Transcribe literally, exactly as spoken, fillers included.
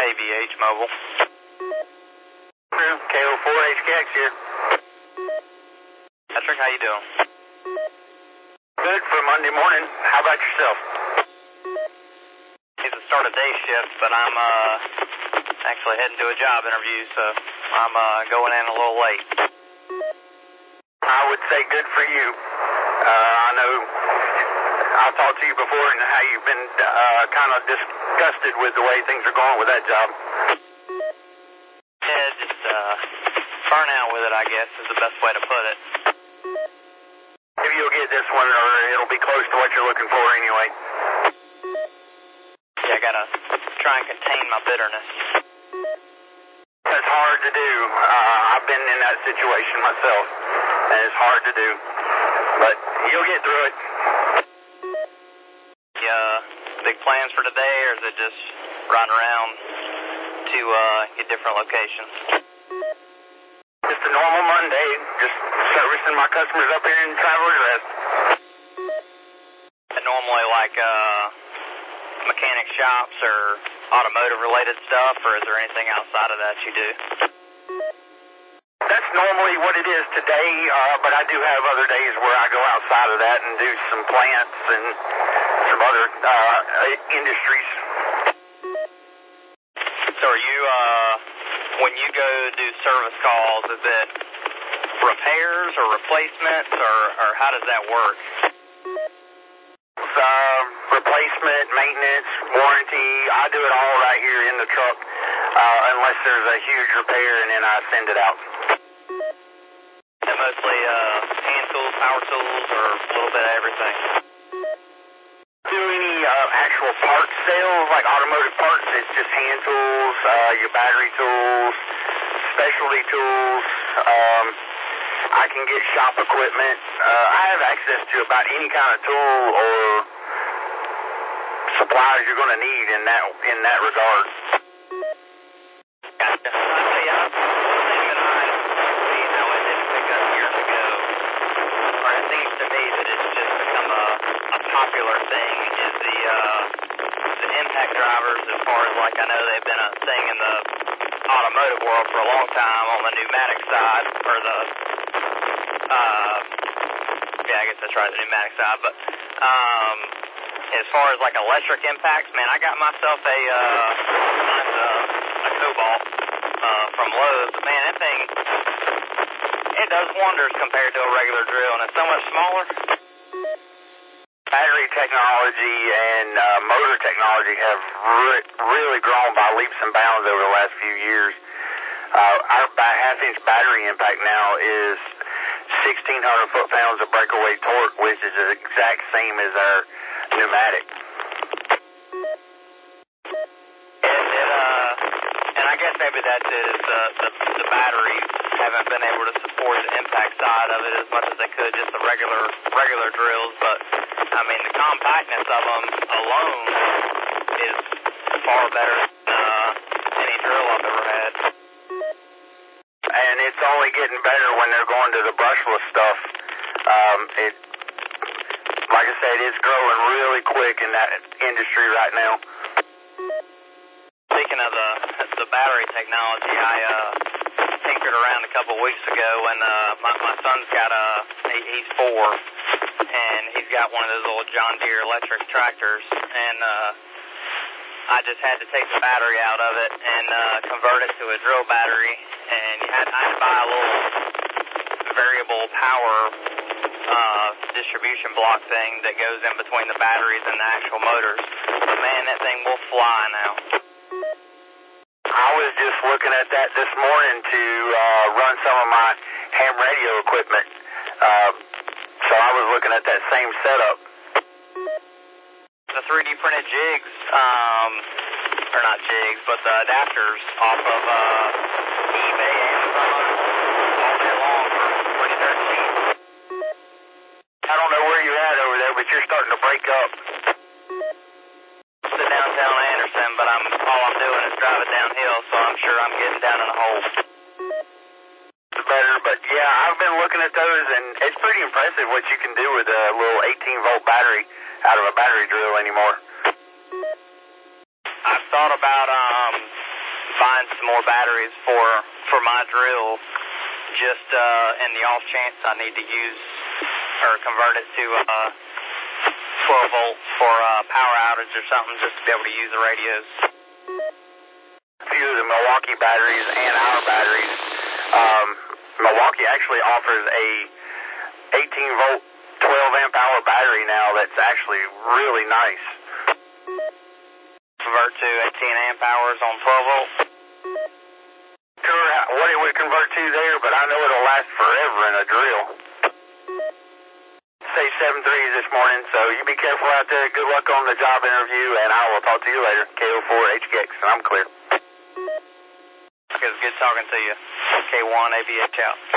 K B H Mobile. K O four H K X here. Patrick, how you doing? Good for Monday morning. How about yourself? It's the start of day shift, but I'm uh, actually heading to a job interview, so I'm uh, going in a little late. I would say good for you. Uh, I know I've talked to you before and how you've been uh, kind of disgusted with the way things are going with that job. Yeah, just uh, burn out with it, I guess, is the best way to put it. Maybe you'll get this one, or it'll be close to what you're looking for anyway. Yeah, I gotta try and contain my bitterness. That's hard to do. Uh, I've been in that situation myself, and it's hard to do. But you'll get through it. Yeah, big plans for today, or is it just riding around to uh, get different locations? Just a normal Monday, just servicing my customers up here in Travelers Rest. And normally like uh, mechanic shops or automotive related stuff, or is there anything outside of that you do? That's normally what it is today, uh, but I do have other days where I go outside of that and do some plants and some other uh, industries. So are you, uh, when you go do service calls, is it repairs or replacements, or, or how does that work? Uh, replacement, maintenance, warranty, I do it all right here in the truck, uh, unless there's a huge repair, and then I send it out. And mostly uh, hand tools, power tools, or a little bit of everything? Do any uh, actual parts sales, like automotive parts? It's just hand tools, uh, your battery tools, specialty tools. Um, I can get shop equipment. Uh, I have access to about any kind of tool or supplies you're going to need in that in that regard. Gotcha. I tell you, one thing that I see how it didn't pick up years ago, or it seems to me that it's just become a, a popular thing, is the uh, the impact drivers. As far as like I know, they've been a thing in the automotive world for a long time on the pneumatic side, or the uh, yeah, I guess that's right, the pneumatic side. But um, as far as like electric impacts, man, I got myself a uh, nice, uh, a Cobalt uh, from Lowe's. But man, that thing, it does wonders compared to a regular drill, and it's so much smaller. Battery technology and uh, motor technology have re really grown by leaps and bounds over the last few years. Uh, our half-inch battery impact now is sixteen hundred foot-pounds of breakaway torque, which is the exact same as our pneumatic. And, it, uh, and I guess maybe that's it, is the, the, the batteries haven't been able to support the impact side of it as much as they could, just the regular regular drills. But, I mean, the compactness of them alone is far better than uh, any drill I've ever had. And it's only getting better when they're going to the brushless stuff. Um, it, like I said, it's growing really quick in that industry right now. Speaking of the the battery technology, I uh, tinkered around a couple weeks ago, and uh, my, my son's got a, he, he's four, and he's got one of those little John Deere electric tractors, and uh, I just had to take the battery out of it and uh, convert it to a drill battery, and you had, I had to buy a little variable power uh, distribution block thing that goes in between the batteries and the actual motors. But man, that thing will fly now. I was just looking at that this morning to uh, run some of my ham radio equipment. Uh, so I was looking at that same setup. The three D printed jigs, um, or not jigs, but the adapters off of uh, eBay, Amazon, all day long for pretty dirt cheap. I don't know where you're at over there, but you're starting to break up. To downtown Anderson, but I'm all I'm doing is driving downhill, so I'm sure I'm getting down in a hole. It's better, but yeah, I've been looking at those, and it's pretty impressive what you can do with a little eighteen volt battery out of a battery drill anymore. I've thought about um buying some more batteries for for my drill, just uh, in the off chance I need to use or convert it to uh, twelve volt for uh, power outage or something, just to be able to use the radios. A few of the Milwaukee batteries and our batteries. Um, Milwaukee actually offers a eighteen volt, twelve amp hour battery now that's actually really nice. Convert to eighteen amp hours on twelve volt? Sure, what it would convert to there, but I know it'll last forever in a drill. Say seven threes this morning, so you be careful out there. Good luck on the job interview, and I will talk to you later. K O four H K X, and I'm clear. Okay, it's good talking to you. K one A B H out.